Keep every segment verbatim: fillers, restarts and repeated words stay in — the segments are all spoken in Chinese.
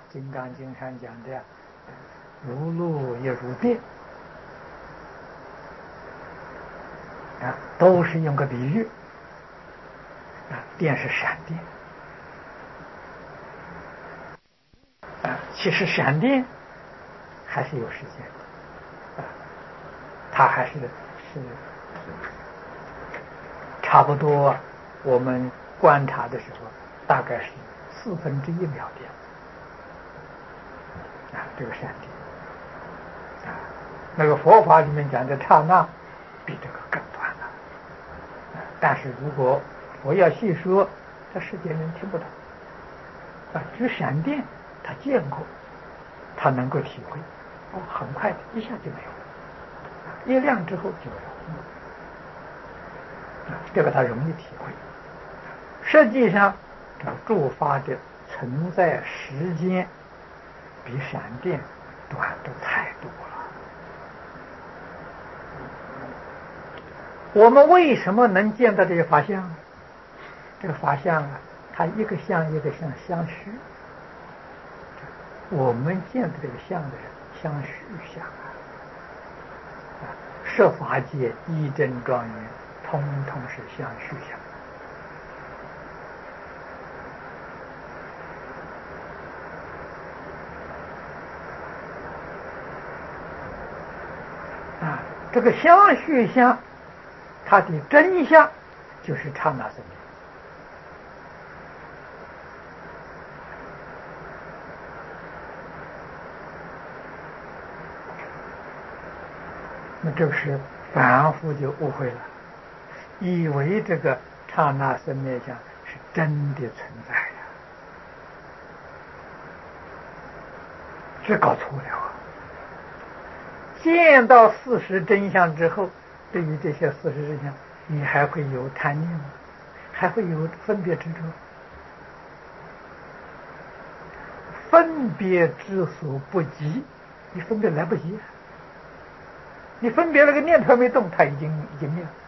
金刚经上讲的如露也如电啊，都是用个比喻啊，电是闪电啊，其实闪电还是有时间的啊，它还是是差不多我们观察的时候大概是四分之一秒电啊，这个闪电啊，那个佛法里面讲的刹那比这个更短了啊，但是如果我要细说，这世间人听不懂啊，只闪电他见过，他能够体会，哦，很快的一下就没有，一亮之后就没有，啊，这个他容易体会。实际上这个诸法的存在时间比闪电短的太多了。我们为什么能见到这些法相？这个法相啊，它一个相一个相相续，我们见的这个相的人相续相啊，设法界一真庄严通通是相续相。啊，这个相续相，它的真相就是刹那生灭。那这个是反复就误会了，以为这个刹那生灭相是真的存在呀，这搞错了啊！见到事实真相之后，对于这些事实真相，你还会有贪念吗？还会有分别执着？分别之所不及，你分别来不及，你分别那个念头没动，它已经已经灭了。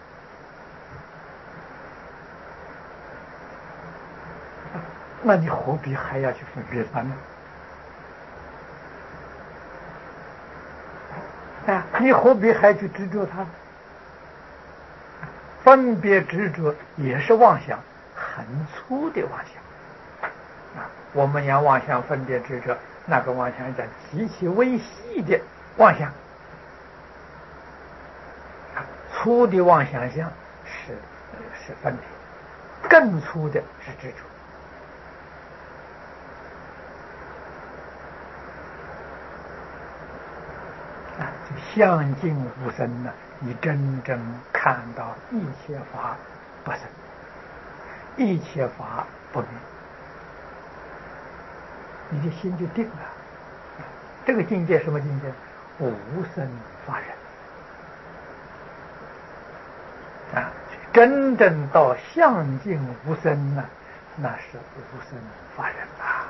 那你何必还要去分别它呢？啊，你何必还去执着它？分别执着也是妄想，很粗的妄想啊。我们要妄想分别执着，那个妄想叫极其微细的妄想啊，粗的妄想相是是分别，更粗的是执着。相尽无生呢，你真正看到一切法不生，一切法不灭，你的心就定了。这个境界什么境界？无生法忍啊！真正到相尽无生呢，那是无生法忍啊。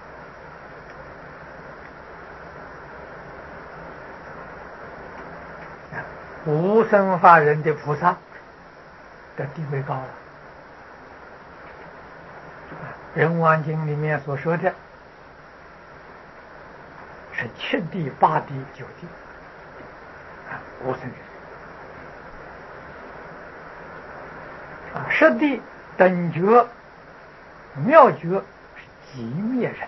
无生法忍的菩萨的地位高了。人王经里面所说的是七地八地九地啊，无生忍啊，十地等觉妙觉是极灭忍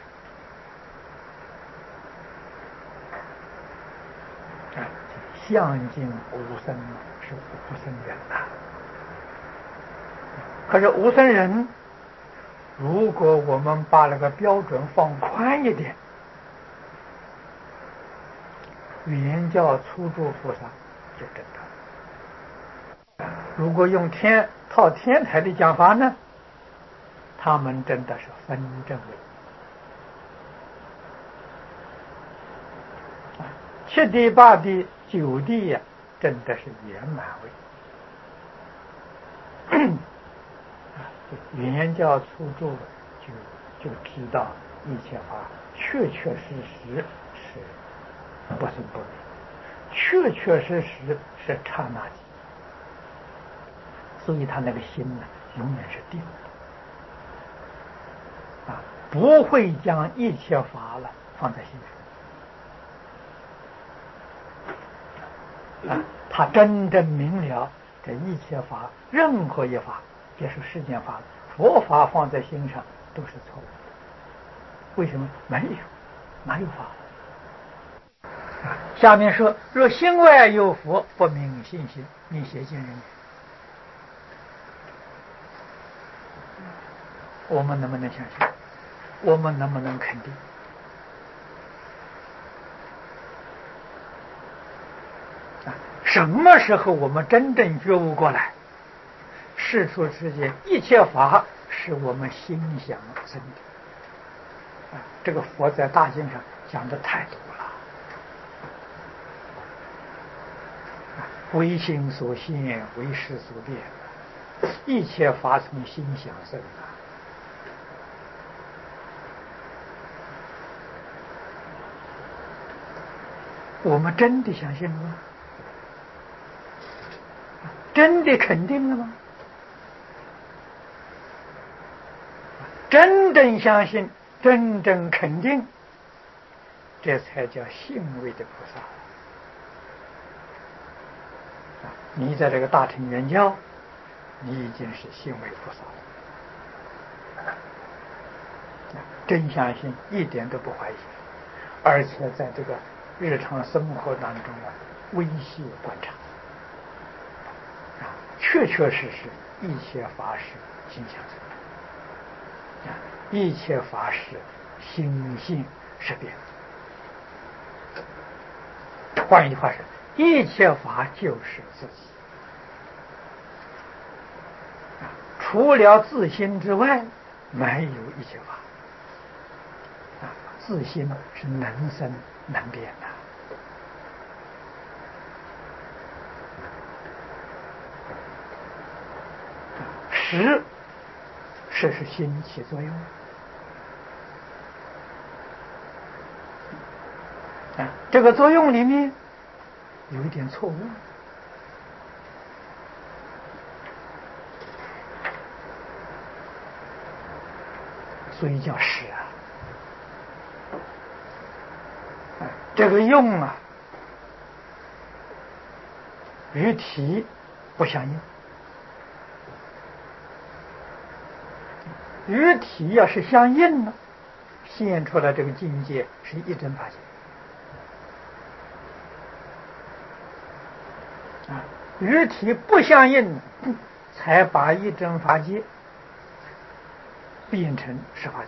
啊，相尽无生是无生忍啊。可是无生忍，如果我们把那个标准放宽一点，原教初住菩萨就真的。如果用天套天台的讲法呢，他们真的是分正位。七地八地九地呀、啊，真的是圆满位。原教初住就就知道一切法确确实实是不生不灭，确确实实是刹那间，所以他那个心呢，永远是定的啊。 不会将一切法了放在心上啊，他真正明了这一切法，任何一法，别说世间法了，佛法放在心上都是错误的。为什么？没有，哪有法？下面说：若心外有佛，不明信心，你邪见人也。我们能不能相信？我们能不能肯定？啊，什么时候我们真正觉悟过来？世出世间一切法是我们心想生的。啊，这个佛在大经上讲的太多了。啊，唯心所现，唯识所变，一切法从心想生的。我们真的相信了吗？真的肯定了吗？真正相信，真正肯定，这才叫信位的菩萨。你在这个大乘圆教，你已经是信位菩萨了。真相信，一点都不怀疑，而且在这个日常生活当中啊，微细观察，啊，确确实实一切法是心想生的，啊，一切法是心性识变。换一句话说，一切法就是自己，啊，除了自心之外，没有一切法。啊，自心是能生能变的。识是是心起作用啊，这个作用里面有一点错误，所以叫识啊。啊，这个用啊，与体不相应。与体要是相应呢，现出来这个境界是一真法界啊。与体不相应，才把一真法界变成十法界。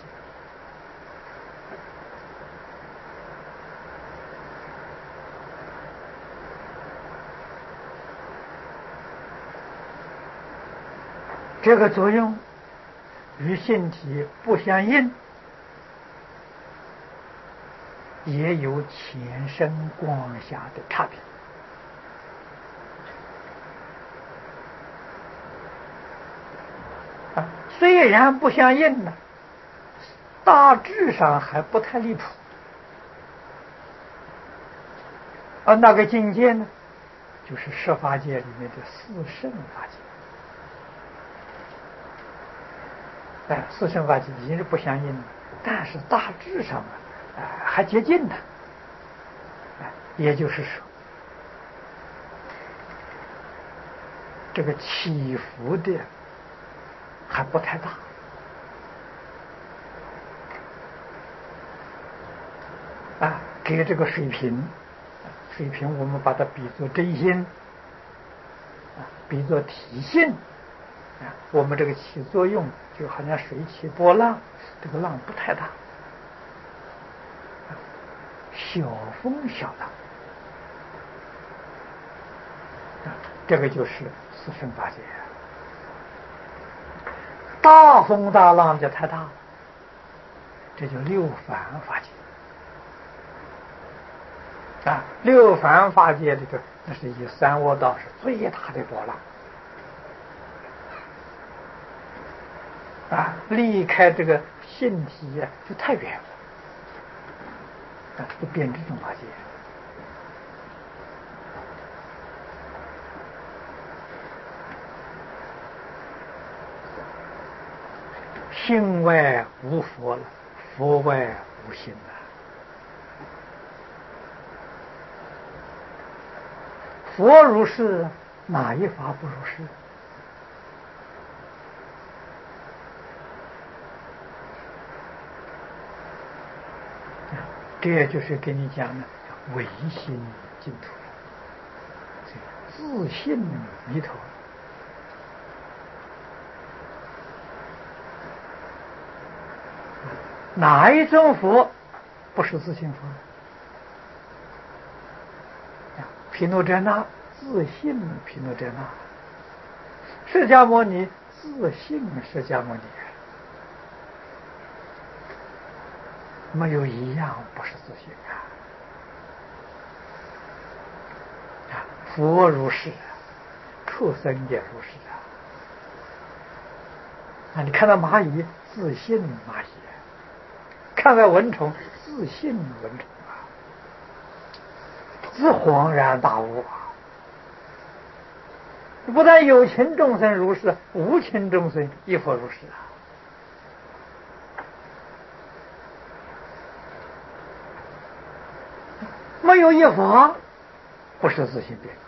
这个作用与性体不相应，也有前生光下的差别啊。虽然不相应呢，大致上还不太离谱而那个境界呢，就是十法界里面的四圣法界。哎，四圣法界已经是不相应了，但是大致上啊，呃、还接近的。哎，也就是说，这个起伏的还不太大。啊，给这个水平，水平我们把它比作真心，啊，比作体性。啊，我们这个起作用就好像水起波浪，这个浪不太大，小风小浪，啊，这个就是四圣法界。大风大浪就太大了，这就六凡法界。啊，六凡法界里头，那是以三恶道是最大的波浪。啊，离开这个性体啊，就太远了，啊，就变这种法界。心外无佛了， 佛外无心呐、佛如是，哪一法不如是？这就是跟你讲的唯心净土，自信弥陀。哪一种佛不是自信佛？毗卢遮那自信毗卢遮那，释迦牟尼自信释迦牟尼，没有一样不是自信啊！啊，佛如是，畜生也如是啊！啊，你看到蚂蚁自信蚂蚁，看到蚊虫自信蚊虫啊，自恍然大悟啊！不但有情众生如是，无情众生亦复如是啊！没有一法不是自信变的，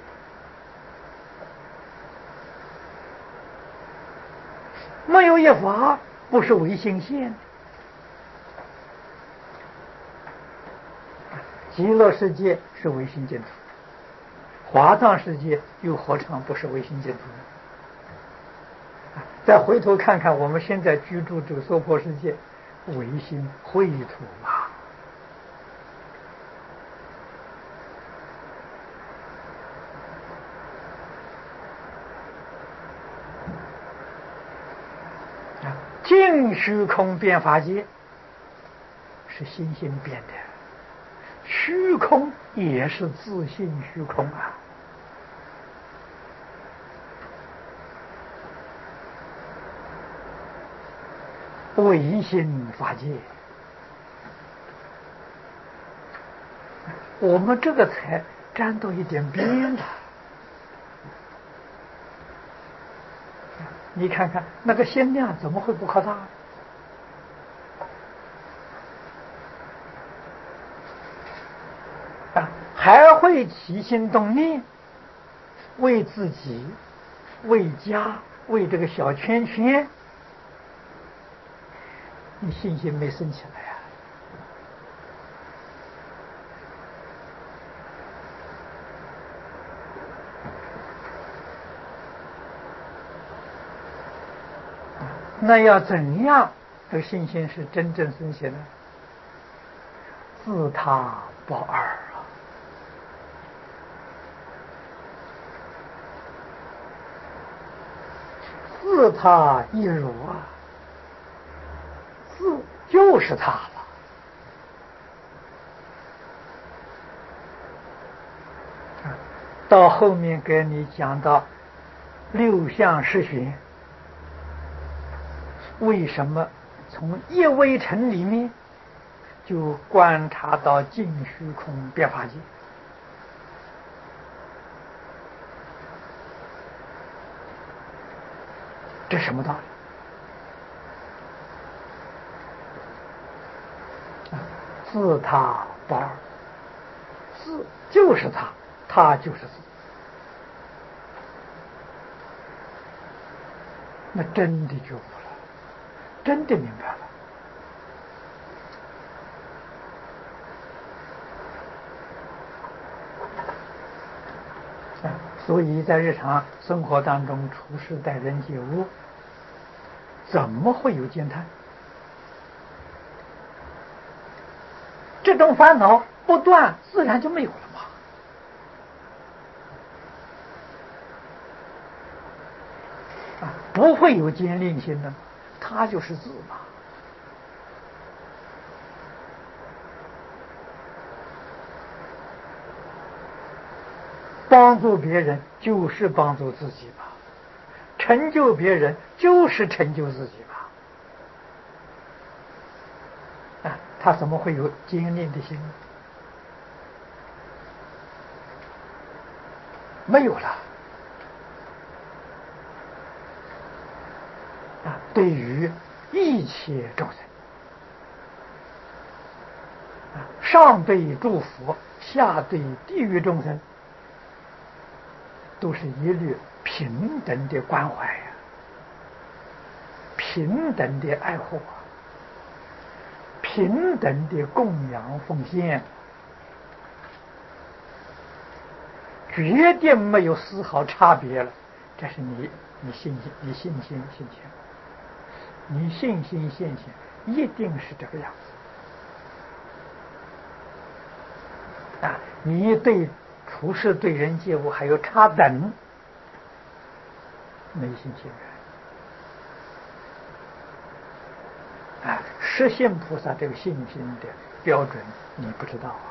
没有一法不是唯心现的。极乐世界是唯心净土，华藏世界又何尝不是唯心净土呢？再回头看看我们现在居住这个娑婆世界，唯心秽土啊！净虚空变法界是心性变的，虚空也是自性虚空啊！唯心法界，我们这个才沾到一点边了。你看看那个心量怎么会不扩大？啊，还会起心动念，为自己、为家、为这个小圈圈，你信心没升起来呀、啊？那要怎样这个信心是真正升起呢？自他不二啊！自他一如啊！自就是他了。到后面给你讲到六相十玄，为什么从一微尘里面就观察到净虚空变法界？这什么道理？自他不二，自就是他，他就是自。那真的觉悟了，真的明白了。所以在日常生活当中处事待人接物，怎么会有惊叹？这种烦恼不断，自然就没有了嘛。啊，不会有坚定心的，他就是自嘛。帮助别人就是帮助自己嘛，成就别人就是成就自己嘛。啊，他怎么会有坚定的心呢？没有了。啊，对于一切众生， 上对诸佛，下对地狱众生，都是一律平等的关怀呀、啊，平等的爱护啊，平等的供养奉献，决定没有丝毫差别了。这是你你信心，你信心信心，你信心信心，一定是这个样子啊！你对处事对人接物还有差等，没信心人啊！实信菩萨这个信心的标准你不知道啊！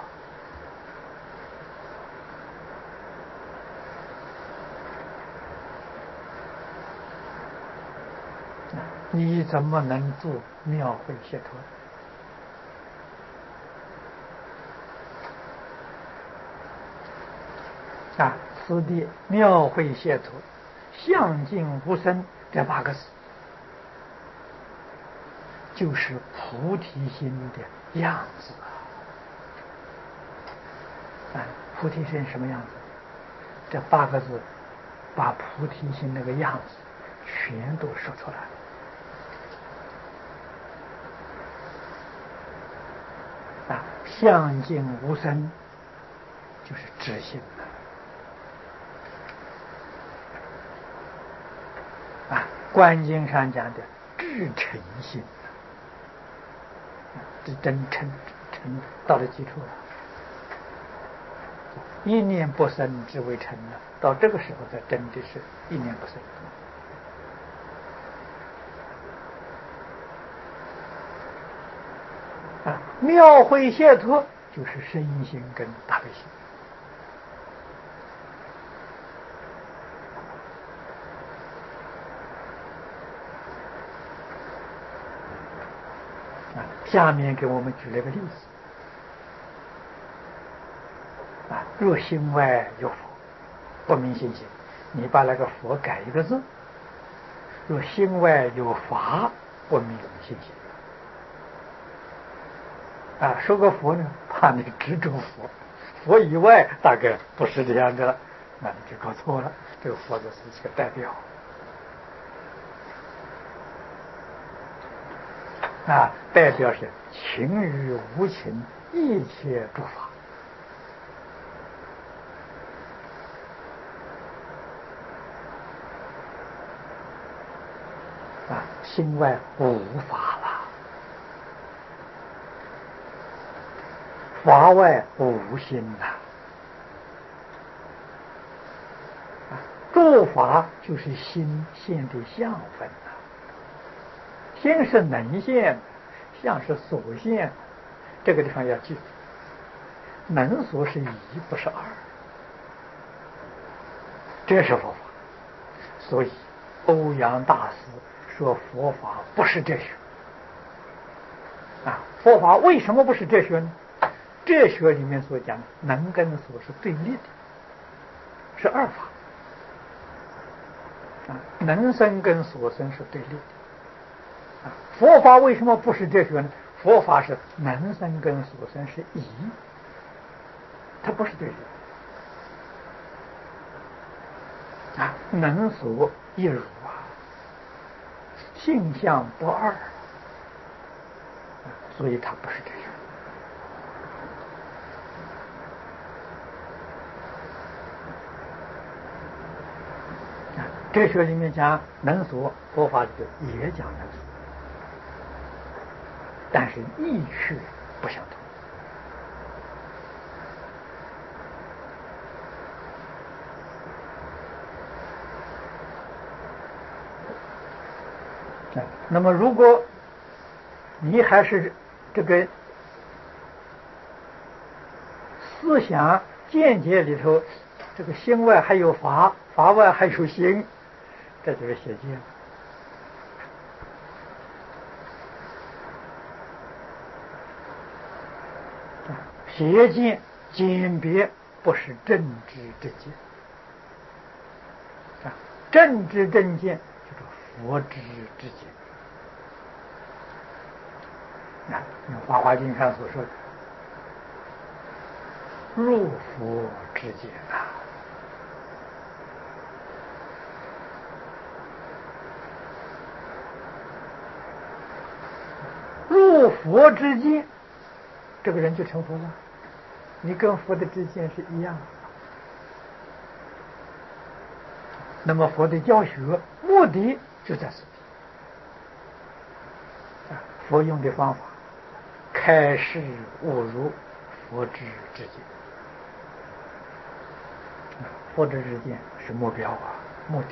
你怎么能做妙慧解脱？啊，此地妙慧解脱，相尽无生这八个字，就是菩提心的样子啊！啊，菩提心什么样子？这八个字把菩提心那个样子全都说出来了。啊，相尽无生就是知心啊，观经上讲的至诚心，这真诚诚到了基础了，一念不生只为诚了，到这个时候才真的是一念不生啊！妙慧解脱就是身心跟大悲心啊！下面给我们举了个例子啊，若心外有佛，不明信心，你把那个佛改一个字；若心外有法，不明信心。啊，说个佛呢，怕你执着佛，佛以外大概不是这样的了，那你就搞错了。这个佛字是一个代表啊，代表是情与无情一切诸法啊，心外无法了。法外无心呐、啊，诸法就是心现的相分呐、啊。心是能现，相是所现，这个地方要记住，能所是一，不是二，这是佛法。所以欧阳大师说佛法不是哲学啊，佛法为什么不是哲学呢？哲学里面所讲能跟所是对立的，是二法啊，能生跟所生是对立的啊。佛法为什么不是哲学呢？佛法是能生跟所生是一，它不是对立啊，能所一如啊，性相不二啊，所以它不是哲学。哲学里面讲能所，佛法里头也讲能所，但是意趣不相同。那么如果你还是这个思想见解里头，这个心外还有法，法外还有心，这就是邪见。邪见鉴别不是正知正见啊，正知正见就是佛知之见啊。用《法华经》上所说的入佛之见啊。入佛之见，这个人就成佛了。你跟佛的之见是一样的。那么佛的教学目的就在此地。佛用的方法，开示悟入佛之之见。佛之之见是目标啊，目的。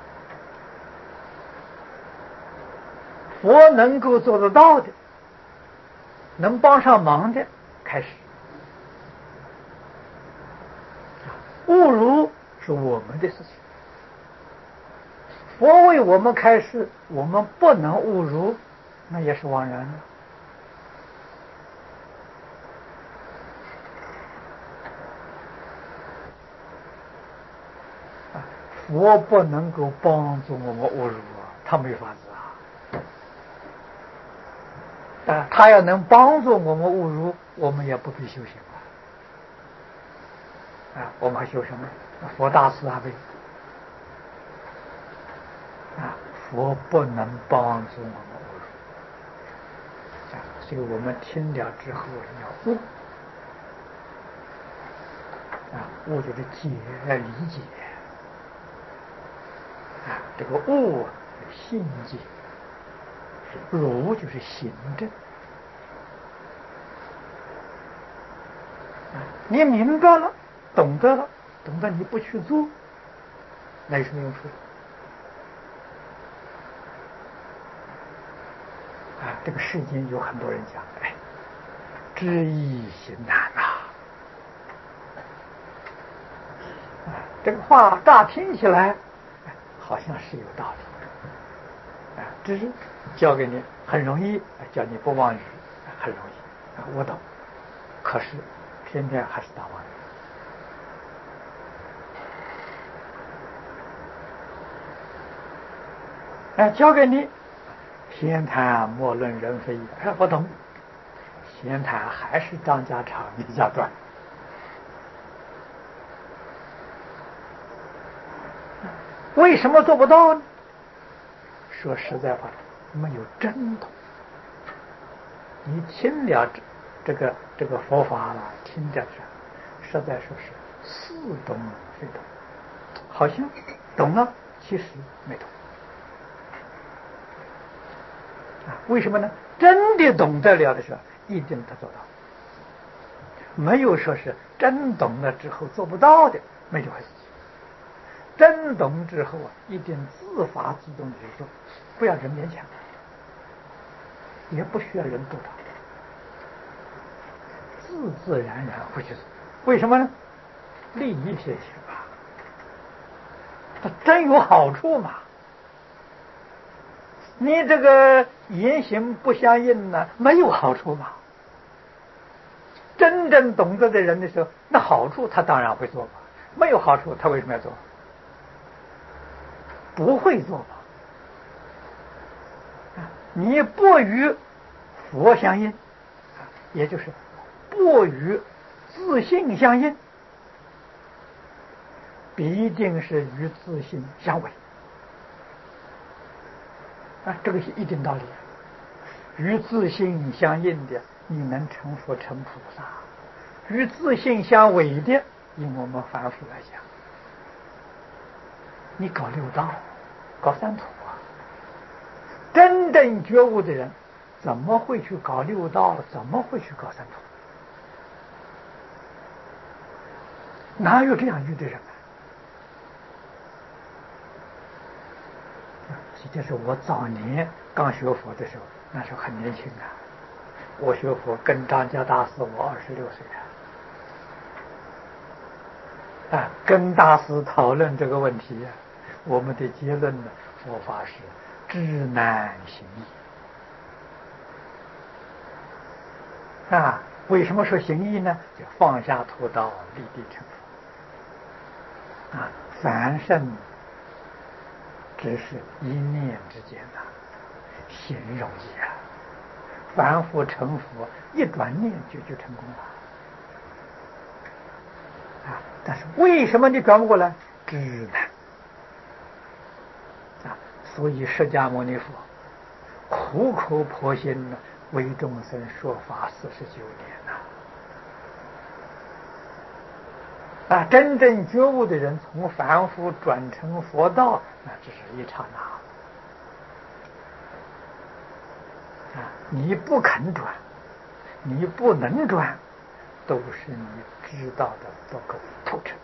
佛能够做得到的，能帮上忙的，开始。悟入是我们的事情，佛为我们开示，我们不能悟入，那也是枉然的。佛不能够帮助我们悟入啊，他没法子啊。啊，他要能帮助我们悟入，我们也不必修行了。啊，我们还修什么？佛大慈大悲。啊，佛不能帮助我们悟入。啊，所以我们听了之后要悟。啊，悟就是解理解。啊，这个悟是信解，如就是行证。啊，你明白了，懂得了，懂得你不去做，那有什么用处？啊，这个世间有很多人讲，哎，知易行难呐。啊，这个话乍听起来好像是有道理。啊，知教给你很容易，叫你不妄语很容易，啊，我懂。可是偏偏还是大妄语。哎，教给你闲谈莫论人非，哎，不懂。闲谈还是张家长李家短。为什么做不到呢？说实在话，没有真懂。你听了这这个这个佛法了，听着是，实在说是似懂非懂，好像懂了，其实没懂。啊，为什么呢？真的懂得了的时候，一定他做到。没有说是真懂了之后做不到的，没这回事。真懂之后啊，一定自发自动就是说，不要人勉强，也不需要人督导，自自然然会去做。为什么呢？利益现行啊，它真有好处嘛。你这个言行不相应呢，没有好处嘛。真正懂得的人的时候，那好处他当然会做嘛。没有好处，他为什么要做？不会做嘛。你不与佛相应，也就是不与自信相应，必定是与自信相违。啊，这个是一定道理。与自信相应的，你能成佛成菩萨；与自信相违的，以我们凡夫来讲，你搞六道，搞三途啊！真正觉悟的人，怎么会去搞六道？怎么会去搞三途？哪有这样遇的人啊？这就是我早年刚学佛的时候，那时候很年轻啊。我学佛跟张家大师，我二十六岁啊，啊，跟大师讨论这个问题啊，我们的结论呢，佛法是知难行易啊。为什么说行易呢？就放下屠刀，立地成佛啊。凡圣只是一念之间呐、啊，行容易啊。凡夫成佛，一转念就就成功了。 但是为什么你转不过来？知难啊！所以释迦牟尼佛苦口婆心的为众生说法四十九年呐、啊！啊，真正觉悟的人从凡夫转成佛道，那只是一刹那啊！你不肯转，你不能转，都是你知道的不够透彻。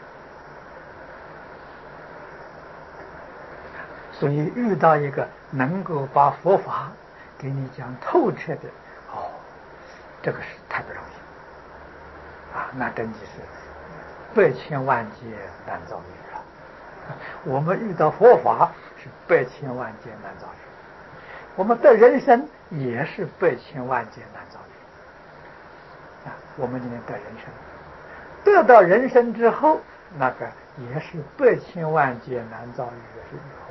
所以遇到一个能够把佛法给你讲透彻的，哦，这个是太不容易啊！那真的是百千万劫难遭遇了。我们遇到佛法是百千万劫难遭遇，我们的人生也是百千万劫难遭遇啊！我们今天得人生，得到人生之后，那个也是百千万劫难遭遇的是遇佛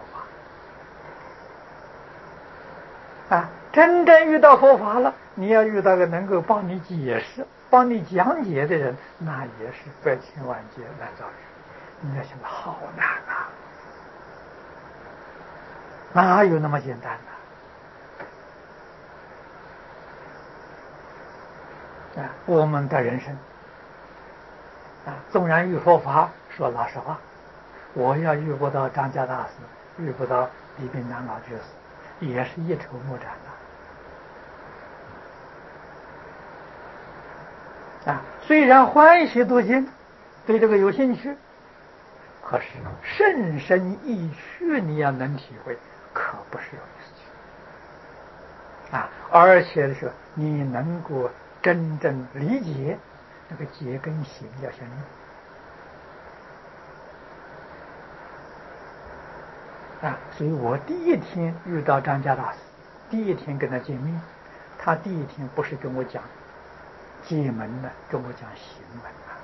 法啊！真正遇到佛法了，你要遇到个能够帮你解释、帮你讲解的人，那也是百千万劫难遭遇。你要想，好难啊！哪有那么简单呢？啊，我们的人生啊，纵然遇佛法，说老实话，我要遇不到张家大师，遇不到李炳南老居士，也是一筹莫展的啊。虽然欢喜读经，对这个有兴趣，可是甚深意趣你要能体会，可不是容易事情啊！而且是你能够真正理解，那个结跟行要相应啊！所以我第一天遇到张家大师，第一天跟他见面，他第一天不是跟我讲解门的，跟我讲行门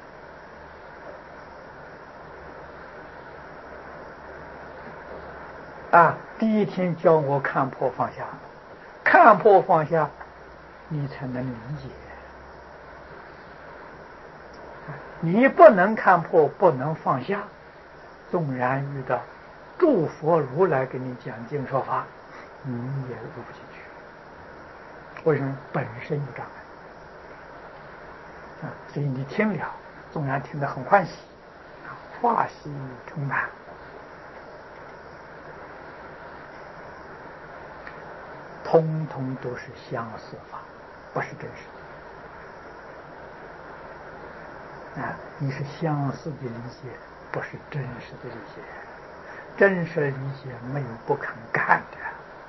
啊！啊，第一天教我看破放下，看破放下，你才能理解。你不能看破，不能放下，纵然遇到诸佛如来给你讲经说法，你也入不进去。为什么？本身有障碍啊！所以你听了，纵然听得很欢喜，法喜充满，通通都是相似法，不是真实的啊！你是相似的理解，不是真实的理解。真实的理解没有不肯干的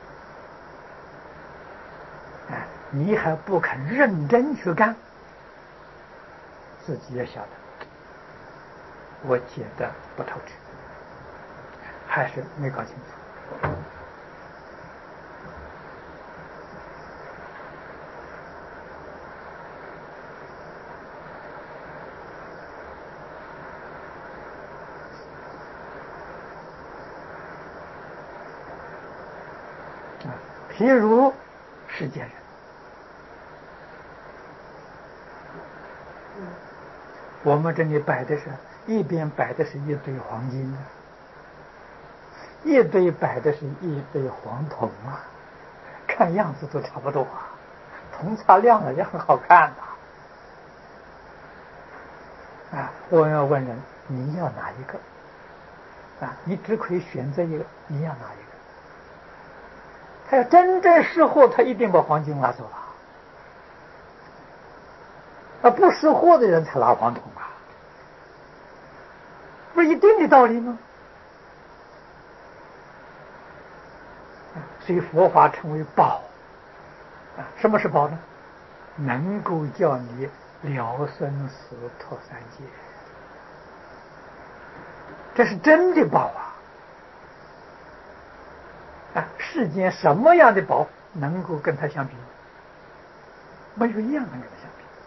啊！你还不肯认真去干，自己也晓得我解的不透彻，还是没搞清楚。譬如世间人，我们这里摆的是一边摆的是一堆黄金，一堆摆的是一堆黄铜啊，看样子都差不多啊，铜擦亮了也很好看的啊。我要问人，你要哪一个啊？你只可以选择一个，你要哪一个？他要真正识货，他一定把黄金拿走了。啊，不识货的人才拿黄铜啊，不是一定的道理吗？所以佛法称为宝啊。什么是宝呢？能够叫你了生死脱三界，这是真的宝啊！啊，世间什么样的宝能够跟它相比？没有一样能跟它相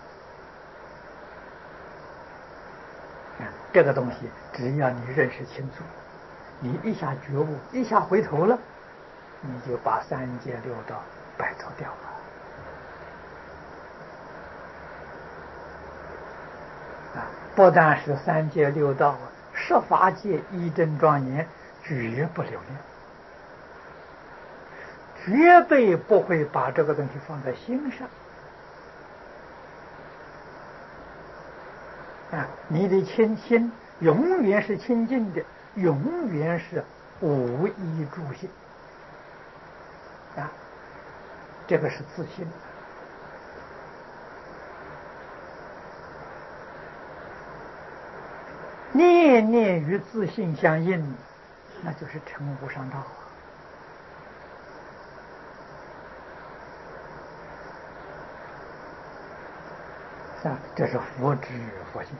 比。啊，这个东西只要你认识清楚，你一下觉悟，一下回头了，你就把三界六道摆脱掉了。啊， 不但是三界六道啊，十法界一真庄严，绝不留恋，绝对不会把这个东西放在心上。啊，你的清心永远是清净的，永远是无一助性。啊，这个是自信。念念与自信相应，那就是成无上道啊！啊，这是佛知佛性。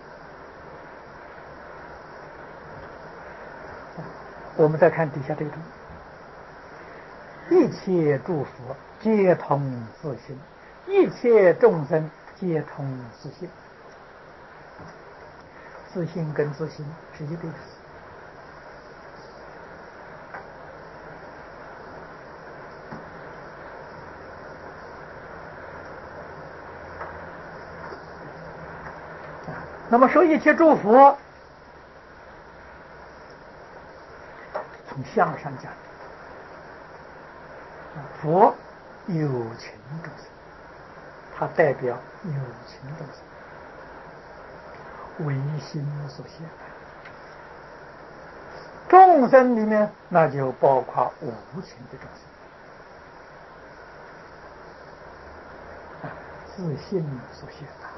我们再看底下这个图，一切诸佛皆通自性，一切众生皆通自性。自性跟自性是一个意思。那么说一切诸佛，从相上讲，佛有情众生，它代表有情众生。唯心所现，众生里面那就包括无情的众生，自性所现的。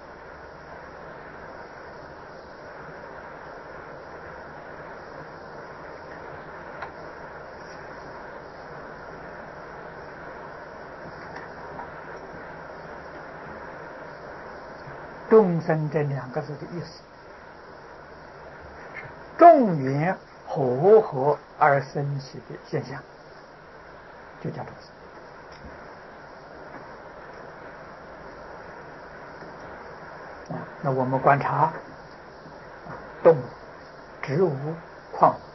众生这两个字的意思，众缘和合而生起的现象，就叫众生。啊，那我们观察动物、植物、矿物，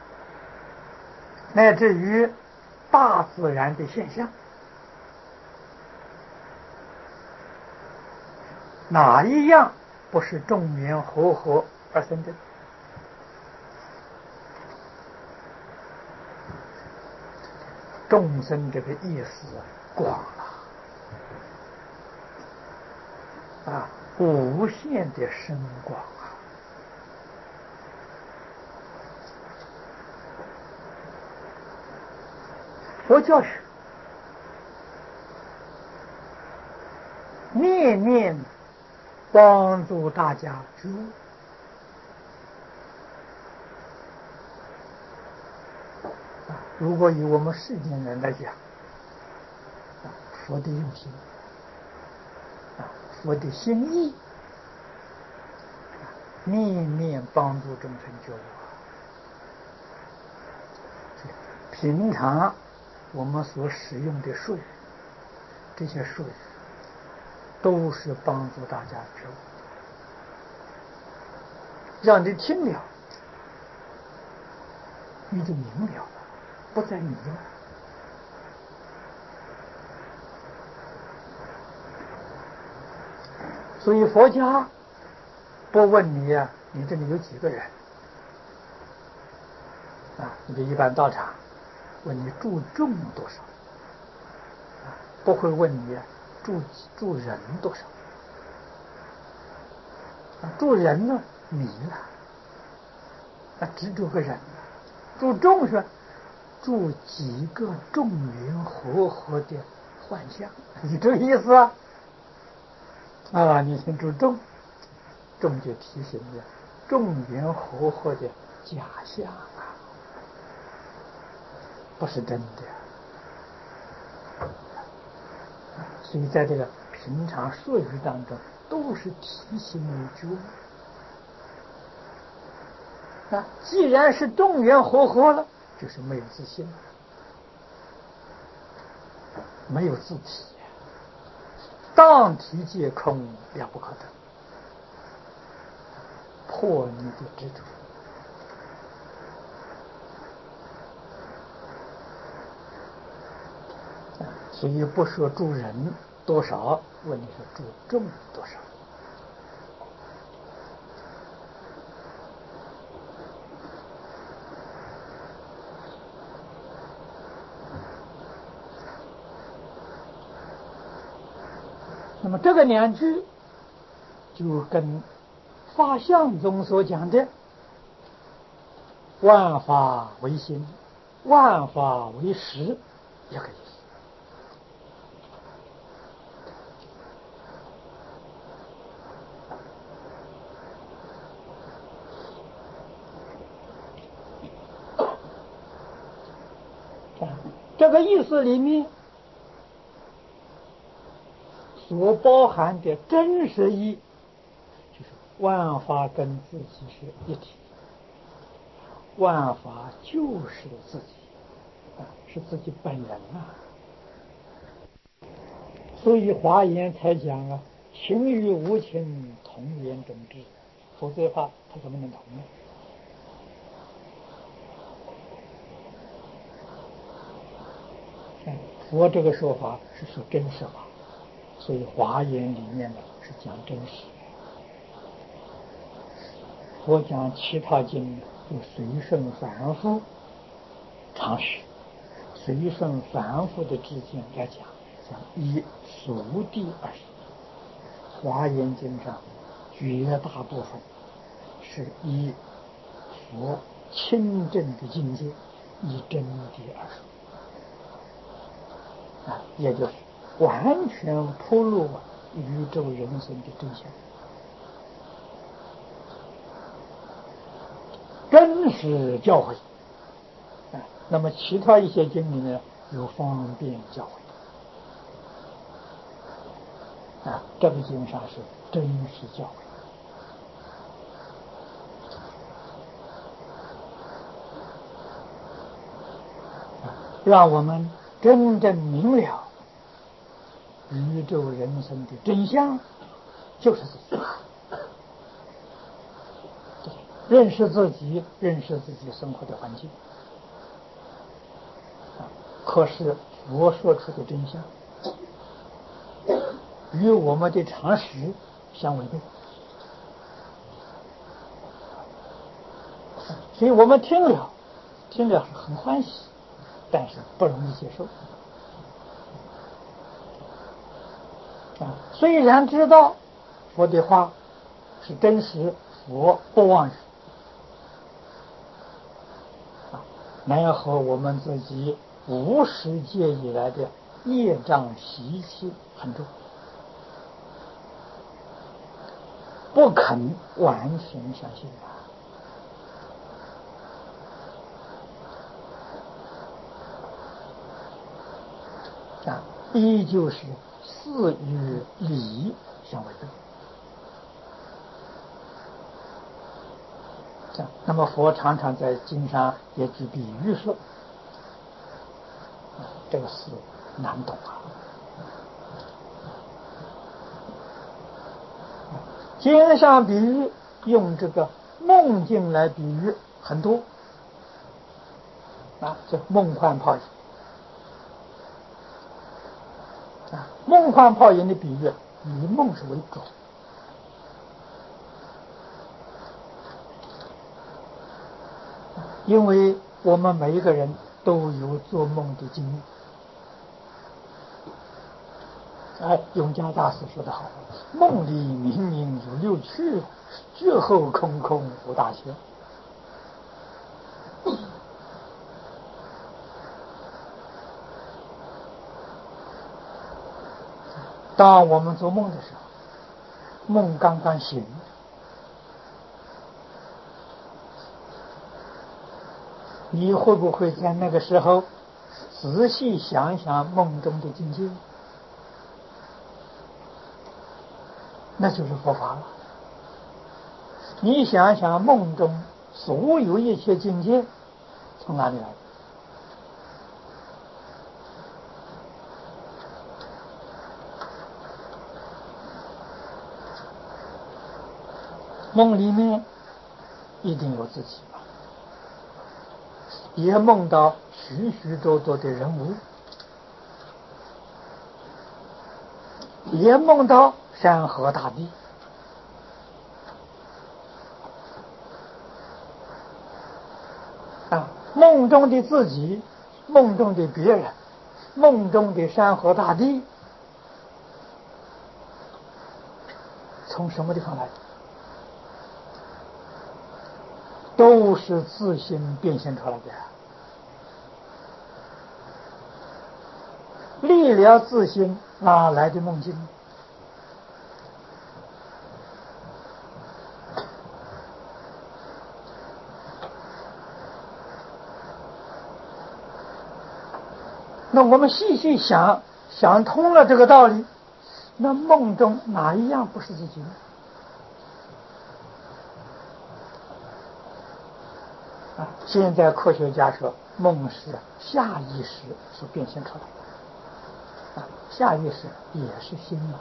乃至于大自然的现象，哪一样不是众缘和合而生的？众生这个意思广了啊，无限的深广啊！佛教学念念帮助大家觉悟。如果以我们世间人来讲，佛的用心，佛的心意，念念帮助众生觉悟。平常我们所使用的术语，这些术语都是帮助大家觉悟，让你听了，你就明了了，不再迷了。所以佛家不问你呀、啊，你这里有几个人啊？你的一般道场问你住众多少啊？不会问你、啊、住住人多少啊？住人呢迷了，啊，只住个人了。住众是住几个众缘和合的幻象，你这个意思啊？啊，你先住众，众就提醒你，众缘和合的假象啊，不是真的。所以在这个平常术语当中，都是提醒你觉悟啊。既然是众缘和合了，就是没有自信了，没有自体，当体皆空，了不可得，破你的执着。所以不说住人多少，问题是住众多少。 那么这个两句就跟法相中所讲的万法唯心，万法唯识一个意思。这个意思里面所包含的真实意，就是万法跟自己是一体，万法就是自己，啊，是自己本人啊。所以华严才讲啊，情与无情同源种智，否则的话他怎么能同呢？佛这个说法是说真实法，所以华严里面呢是讲真实。佛讲其他经就随顺凡夫常识，随顺凡夫的知见来讲，讲依俗谛而说。华严经上绝大部分是依佛亲证的境界，依真谛而说。啊，也就是完全铺露宇宙人生的真相，真实教诲。啊，那么其他一些经里呢，有方便教诲。啊，这个经上是真实教诲，啊，让我们真正明了宇宙人生的真相，就是自己。认识自己，认识自己生活的环境。可是佛说出的真相与我们的常识相违背，所以我们听了听了是很欢喜，但是不容易接受。啊，虽然知道佛的话是真实，佛不妄语，啊，然后我们自己无始界以来的业障习气很重，不肯完全相信啊，啊，依旧是事与理相违背。那么佛常常在经上也举比喻说，这个事难懂啊。经上比喻用这个梦境来比喻很多啊，这梦幻泡影啊，梦幻泡影的比喻以梦是为主，因为我们每一个人都有做梦的经历。哎，永嘉大师说得好，梦里明明有六趣，觉后空空无大千。当我们做梦的时候，梦刚刚醒，你会不会在那个时候仔细想想梦中的境界？那就是佛法了。你想想梦中所有一切境界从哪里来的？梦里面一定有自己吧，也梦到许许多多的人物，也梦到山河大地，啊，梦中的自己，梦中的别人，梦中的山河大地， 从什么地方来？都是自心变现出来的。离了自心，哪来的梦境？那我们细细想，想通了这个道理，那梦中哪一样不是自己呢？啊，现在科学家说，梦是下意识所变现出来的。啊，下意识也是心嘛，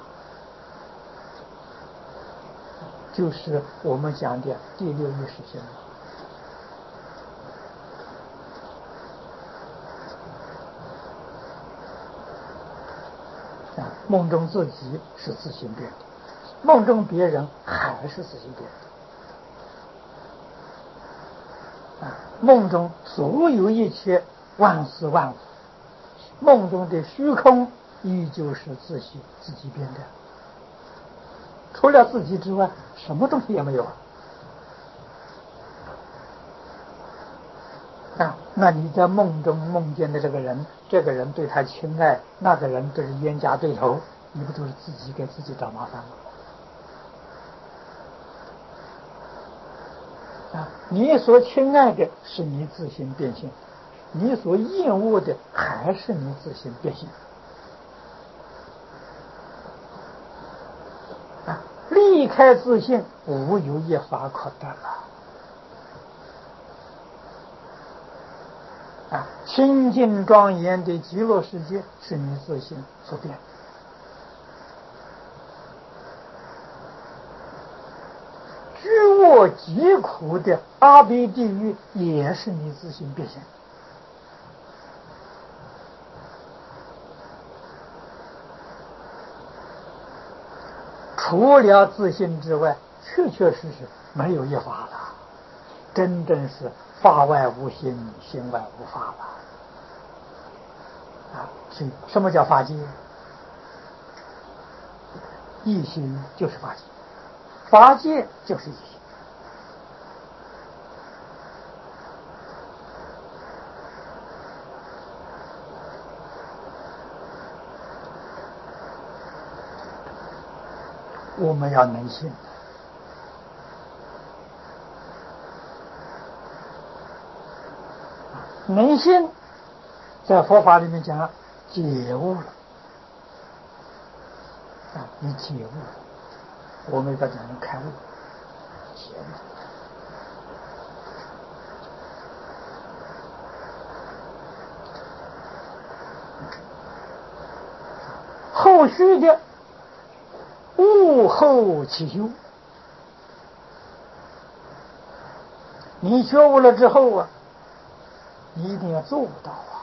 就是我们讲的第六意识心嘛。啊，梦中自己是自行变的，梦中别人还是自行变的。啊，梦中所有一切万事万物，梦中的虚空依旧是自己自己变的，除了自己之外，什么东西也没有啊。啊，那你在梦中梦见的这个人，这个人对他亲爱，那个人都是冤家对头，你不都是自己给自己找麻烦吗？啊，你所亲爱的是你自行变现，你所厌恶的还是你自行变现。啊，离开自信，无有一法可得了。啊，清净庄严的极乐世界是你自性所变，居卧极苦的阿鼻地狱也是你自性变现。除了自性之外，确确实实没有一法了，真正是法外无心，心外无法了。啊，所以什么叫法界？一心就是法界，法界就是一心。我们要能信，能信，在佛法里面讲解悟了。啊，你解悟了，我们把讲成开悟，解悟。后续的悟后起修，你觉悟了之后啊，你一定要做到啊。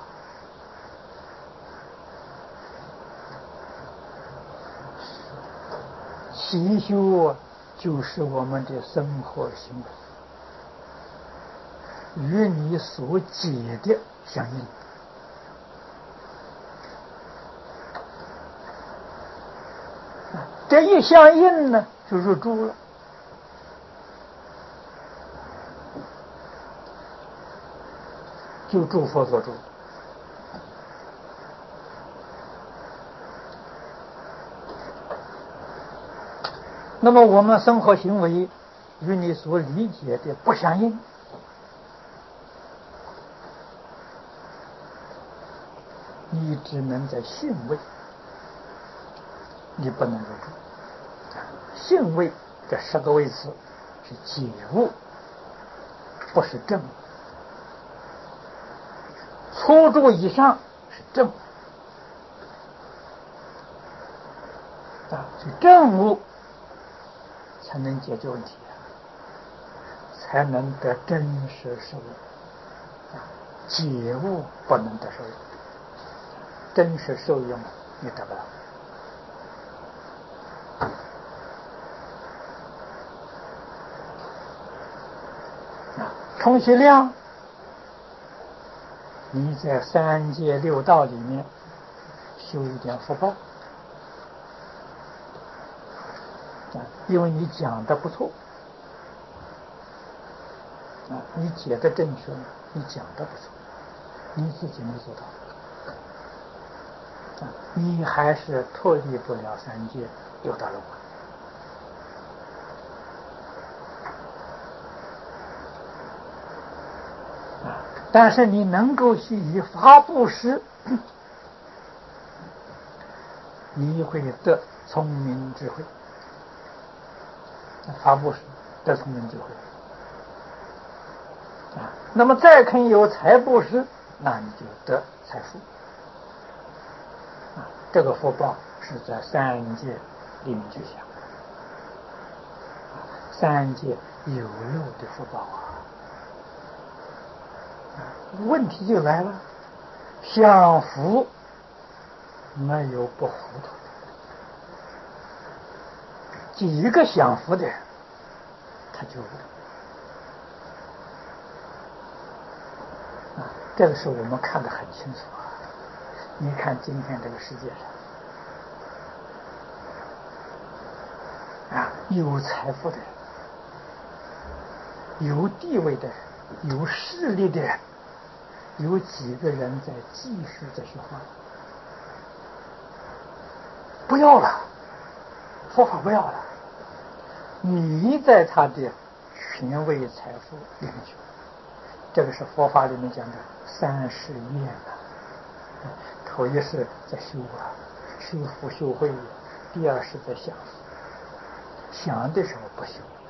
起修就是我们的生活行为与你所解的相应。这一相应呢，就入住了。就诸佛所住。那么我们生活行为与你所理解的不相应，你只能在信位，你不能入住。信位这十个位次是解悟，不是正悟。初住以上是正悟啊，是正悟才能解决问题，才能得真实受用。解悟不能得受用，真实受用你得不到。充其量你在三界六道里面修一点福报， 啊，因为你讲的不错，啊，你解的正确，你讲的不错，你自己没做到，啊，你还是脱离不了三界六道轮回。但是你能够去以法布施，你会得聪明智慧。法布施得聪明智慧啊，那么再肯有财布施，那你就得财富啊。这个福报是在三界里面去享，三界有漏的福报啊。问题就来了，享福没有不糊涂的，几个享福的人，他就啊，这个是我们看得很清楚啊。你看今天这个世界上啊，有财富的人，有地位的人，有势力的人，有几个人在继续这些话？不要了，佛法不要了，你在他的权位财富里面去。这个是佛法里面讲的三世业啊。头一是在修啊，修福修慧；第二是在享福，享的时候不修，